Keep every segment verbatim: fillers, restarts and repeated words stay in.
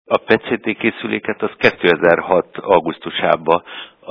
A pé e cé té készüléket az kétezer-hat augusztusában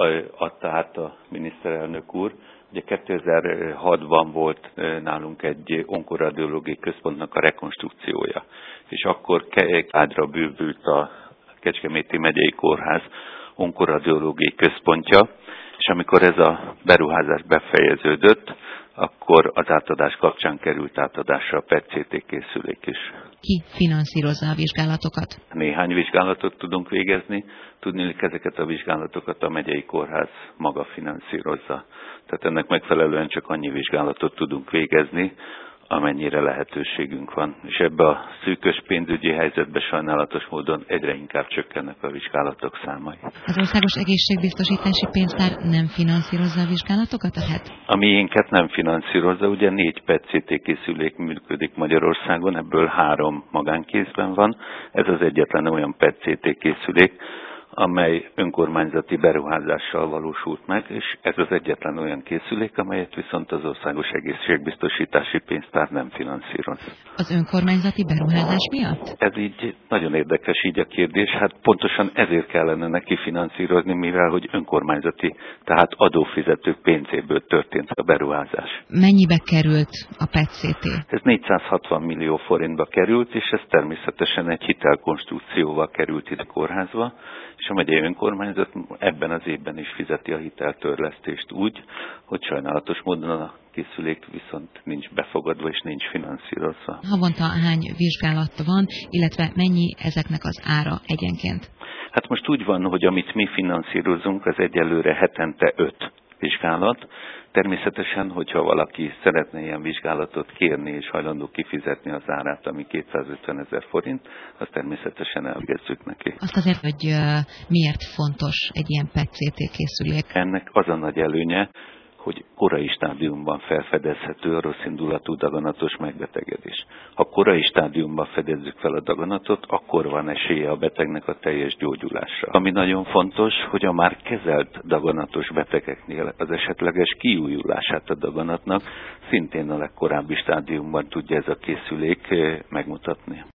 adta át a miniszterelnök úr. Ugye kétezer-hatban volt nálunk egy onkoradiológiai központnak a rekonstrukciója, és akkor ágyra bővült a Kecskeméti Megyei Kórház onkoradiológiai központja, és amikor ez a beruházás befejeződött, akkor az átadás kapcsán került átadásra a pé e cé té készülék is. Ki finanszírozza a vizsgálatokat? Néhány vizsgálatot tudunk végezni, tudniillik ezeket a vizsgálatokat a megyei kórház maga finanszírozza. Tehát ennek megfelelően csak annyi vizsgálatot tudunk végezni, amennyire lehetőségünk van. És ebbe a szűkös pénzügyi helyzetben sajnálatos módon egyre inkább csökkennek a vizsgálatok számai. Az Országos Egészségbiztosítási Pénztár nem finanszírozza a vizsgálatokat? Tehát? A miénket nem finanszírozza, ugye négy pé e cé té készülék működik Magyarországon, ebből három magánkézben van. Ez az egyetlen olyan pé e cé té készülék, amely önkormányzati beruházással valósult meg, és ez az egyetlen olyan készülék, amelyet viszont az Országos Egészségbiztosítási Pénztár nem finanszíroz. Az önkormányzati beruházás miatt? Ez így nagyon érdekes így a kérdés, hát pontosan ezért kellene neki finanszírozni, mivel hogy önkormányzati, tehát adófizetők pénzéből történt a beruházás. Mennyibe került a pé e cé té? Ez négyszázhatvan millió forintba került, és ez természetesen egy hitelkonstrukcióval került ide kórházba, és a megyei önkormányzat ebben az évben is fizeti a hiteltörlesztést úgy, hogy sajnálatos módon a készülék viszont nincs befogadva és nincs finanszírozva. Havonta hány vizsgálat van, illetve mennyi ezeknek az ára egyenként? Hát most úgy van, hogy amit mi finanszírozunk, az egyelőre hetente öt vizsgálat. Természetesen, hogyha valaki szeretne ilyen vizsgálatot kérni és hajlandó kifizetni az árát, ami kétszázötven ezer forint, azt természetesen elvégezzük neki. Azt azért, hogy miért fontos egy ilyen pé e cé té készülék? Ennek az a nagy előnye, hogy korai stádiumban felfedezhető a rosszindulatú daganatos megbetegedés. Ha korai stádiumban fedezzük fel a daganatot, akkor van esélye a betegnek a teljes gyógyulásra. Ami nagyon fontos, hogy a már kezelt daganatos betegeknél az esetleges kiújulását a daganatnak szintén a legkorábbi stádiumban tudja ez a készülék megmutatni.